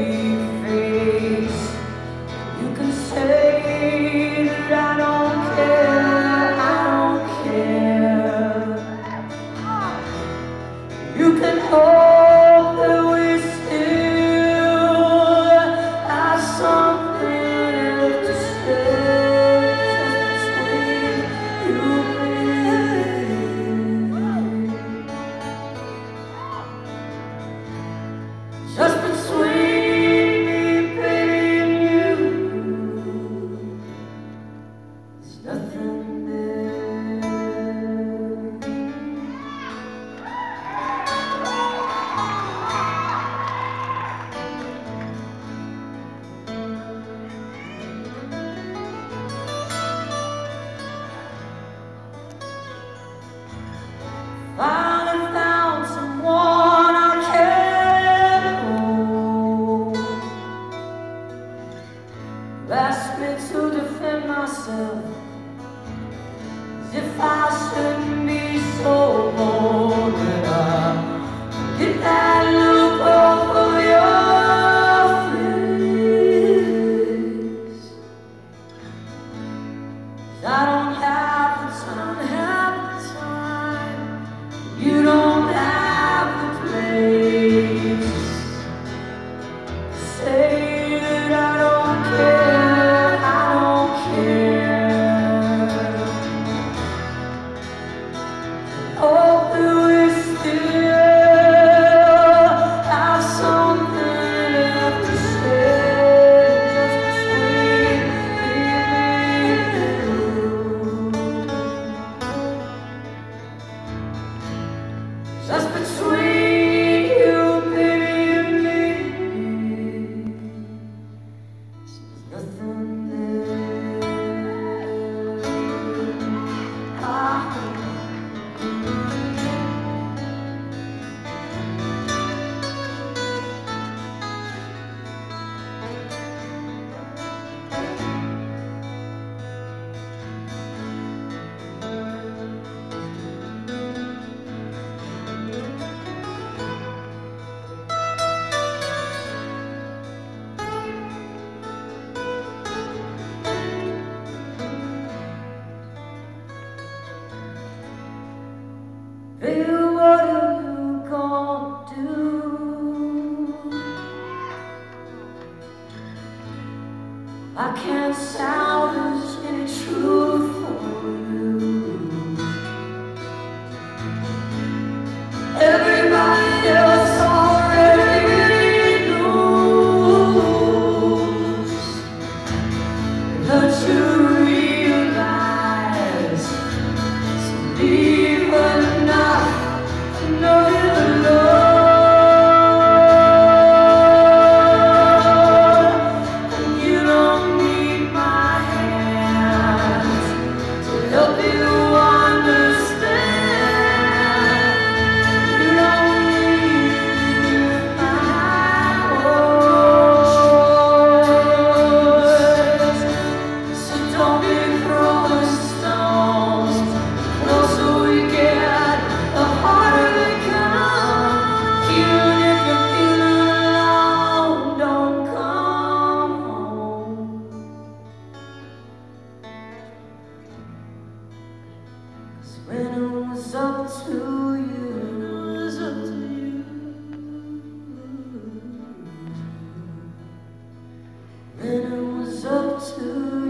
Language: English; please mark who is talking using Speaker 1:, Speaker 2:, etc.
Speaker 1: face. You can say that I don't care, I don't care. You can hope that we still have something left to say, just between you and me. Just between me, baby, and you. There's nothing there. Finally found someone I can hold. You asked me to defend myself, as if I shouldn't be so bold. But I get that look off of your face. 'Cause I don't have the time, you don't have the place. Say that I don't care, I don't care. Hope that we still have something left to say, just between you, baby, and me. There's nothing there. Baby, what are you gonna do? I can't salvage any truth for you. Everybody else already knows that you realize it's deep enough to know you're alone. And you don't need my hands to help you understand. You don't need my voice. So don't be throwing stones. The closer we get, the harder they come. Even if you're feeling alone, don't come home. 'Cause when it was up to you, when it was up to you.